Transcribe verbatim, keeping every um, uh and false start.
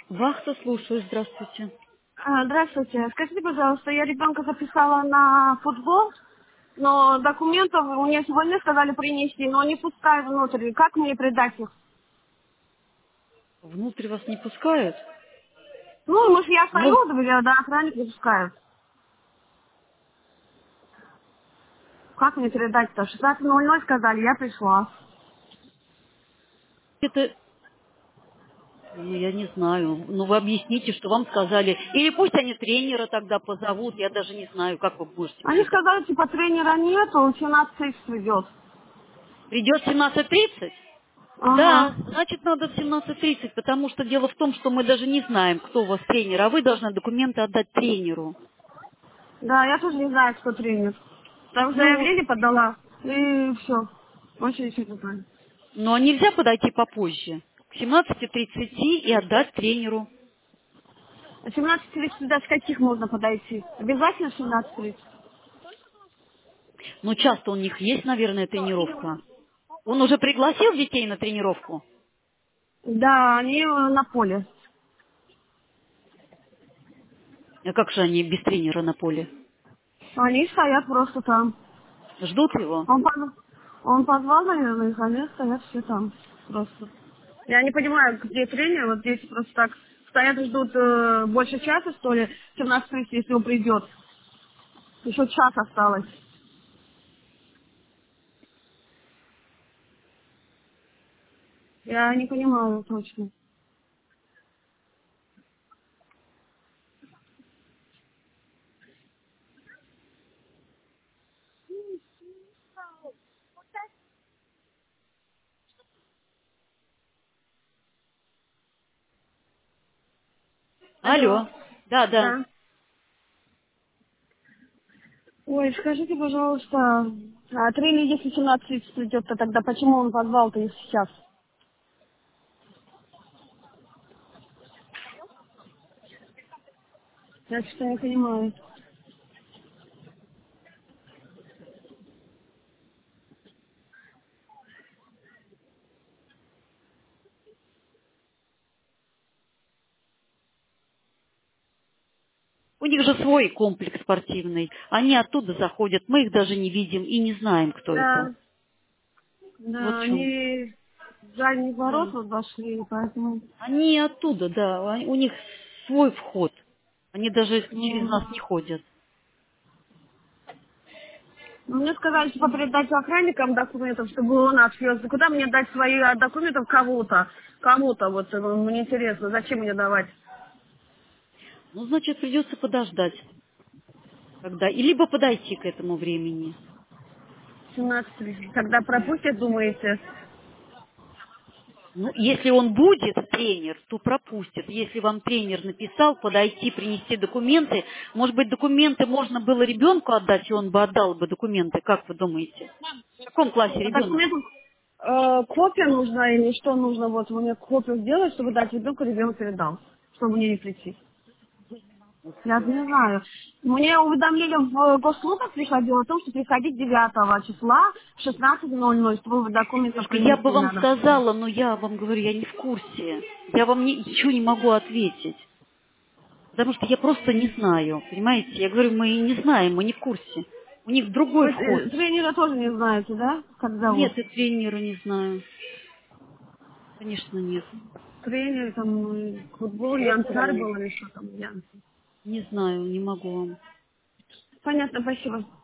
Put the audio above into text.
Вахта, слушаю, здравствуйте. А, Здравствуйте. Скажите, пожалуйста, я ребенка записала на футбол, но документов мне сегодня сказали принести, но не пускают внутрь. Как мне придать их? Внутрь вас не пускают? Ну, может, я Ну, стою, говорю, да, охранник не пускают. Как мне передать-то? шестнадцать ноль ноль сказали, я пришла. это, ну, я не знаю. Ну, вы объясните, что вам сказали. Или пусть они тренера тогда позовут, я даже не знаю, как вы будете Они передать. сказали, типа, тренера нету, он семнадцать тридцать придет. Придет в семнадцать тридцать? Ага. Да, значит, надо в семнадцать тридцать, потому что дело в том, что мы даже не знаем, кто у вас тренер, а вы должны документы отдать тренеру. Да, я тоже не знаю, кто тренер. Там Ну, заявление подала, и все. Больше ничего не знаю. ну а нельзя подойти попозже, к семнадцати тридцати и отдать тренеру. А семнадцать тридцать до скольких можно подойти? Обязательно семнадцать тридцать? Ну, часто у них есть, наверное, тренировка. Он уже пригласил детей на тренировку? Да, они э, на поле. А как же они без тренера на поле? Они стоят просто там. Ждут его? Он, поз- он позвал, наверное, их, они стоят все там. Просто. Я не понимаю, где тренер, вот здесь просто так стоят и ждут э, больше часа, что ли, семнадцать тридцать, если он придет. Еще час осталось. Я не понимаю точно. Алло. Алло. Да, да. Да. Ой, скажите, пожалуйста, а тренер, если семнадцать тридцать придет, то тогда почему он позвал-то их сейчас? Я что-то не понимаю. У них же свой комплекс спортивный. Они оттуда заходят, мы их даже не видим и не знаем, кто это. Да, Вот да, в чем. они в задний ворот Да. вот зашли, поэтому... Они оттуда, да. они- У них свой вход. Они даже через м, нас не ходят. Ну, мне сказали, типа, передать охранникам документов, чтобы он отвез. Куда мне дать свои а, документы кому-то? Кому-то, вот, э, мне интересно, зачем мне давать? Ну, значит, придется подождать. Когда... И либо подойти к этому времени. семнадцать тысяч. Когда пропустят, думаете? Ну, если он будет тренер, то пропустит. Если вам тренер написал, подойти, принести документы, может быть, документы можно было ребенку отдать, и он бы отдал бы документы, как вы думаете? В каком классе А ребенок? документов э, копия нужна или что нужно? Вот мне копию сделать, чтобы дать ребенку, ребенок передал, чтобы мне не прийти. Я не знаю. Мне уведомление в госслужбах приходило о том, что приходить девятого числа в шестнадцать ноль ноль, чтобы вы документы Девушка, я бы принести вам надо. сказала, но я вам говорю, я не в курсе. Я вам ни- ничего не могу ответить. Потому что я просто не знаю, понимаете? Я говорю, мы не знаем, мы не в курсе. У них другой Вы вход. э, тренера тоже не знаете, да? Как зовут? Нет, и тренера не знаю. Конечно, нет. Тренер, там, э, футбол, Я Янцарь знаю. был или что там, Ян. Не знаю, не могу вам. Понятно, спасибо.